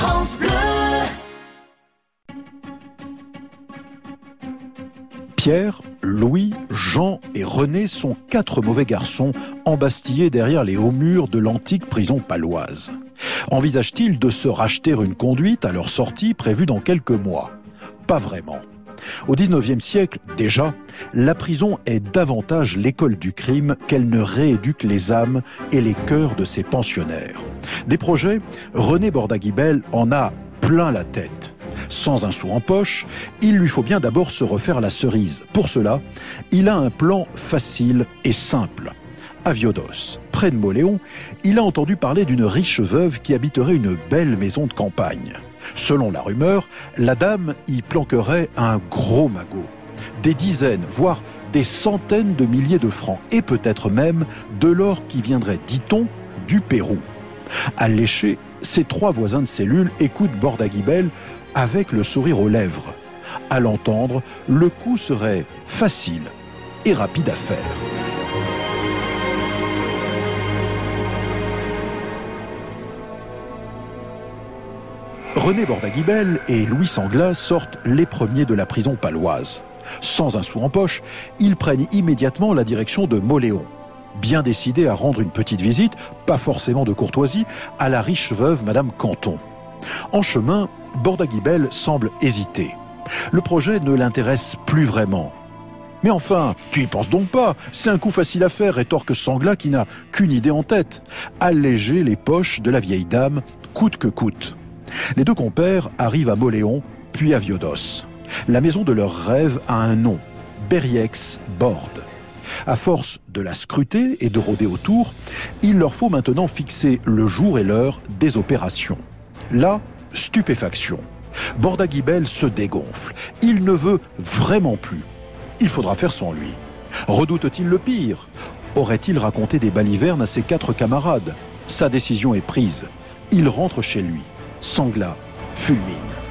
France Bleu. Pierre, Louis, Jean et René sont 4 mauvais garçons embastillés derrière les hauts murs de l'antique prison paloise. Envisagent-ils de se racheter une conduite à leur sortie prévue dans quelques mois? Pas vraiment. Au XIXe siècle, déjà, la prison est davantage l'école du crime qu'elle ne rééduque les âmes et les cœurs de ses pensionnaires. Des projets, René Bordaguibel en a plein la tête. Sans un sou en poche, il lui faut bien d'abord se refaire la cerise. Pour cela, il a un plan facile et simple. À Viodos, près de Mauléon, il a entendu parler d'une riche veuve qui habiterait une belle maison de campagne. Selon la rumeur, la dame y planquerait un gros magot. Des dizaines, voire des centaines de milliers de francs, et peut-être même de l'or qui viendrait, dit-on, du Pérou. Alléchés, ses 3 voisins de cellule écoutent Bordaguibel avec le sourire aux lèvres. À l'entendre, le coup serait facile et rapide à faire. René Bordaguibel et Louis Sanglas sortent les premiers de la prison paloise. Sans un sou en poche, ils prennent immédiatement la direction de Mauléon. Bien décidés à rendre une petite visite, pas forcément de courtoisie, à la riche veuve Madame Canton. En chemin, Bordaguibel semble hésiter. Le projet ne l'intéresse plus vraiment. « Mais enfin, tu y penses donc pas, c'est un coup facile à faire », rétorque Sanglas qui n'a qu'une idée en tête. Alléger les poches de la vieille dame, coûte que coûte. Les 2 compères arrivent à Mauléon, puis à Viodos. La maison de leurs rêves a un nom, Berriex Bord. À force de la scruter et de rôder autour, il leur faut maintenant fixer le jour et l'heure des opérations. Là, stupéfaction. Bordaguibel se dégonfle. Il ne veut vraiment plus. Il faudra faire sans lui. Redoute-t-il le pire? Aurait-il raconté des balivernes à ses 4 camarades? Sa décision est prise. Il rentre chez lui. Sanglas fulmine.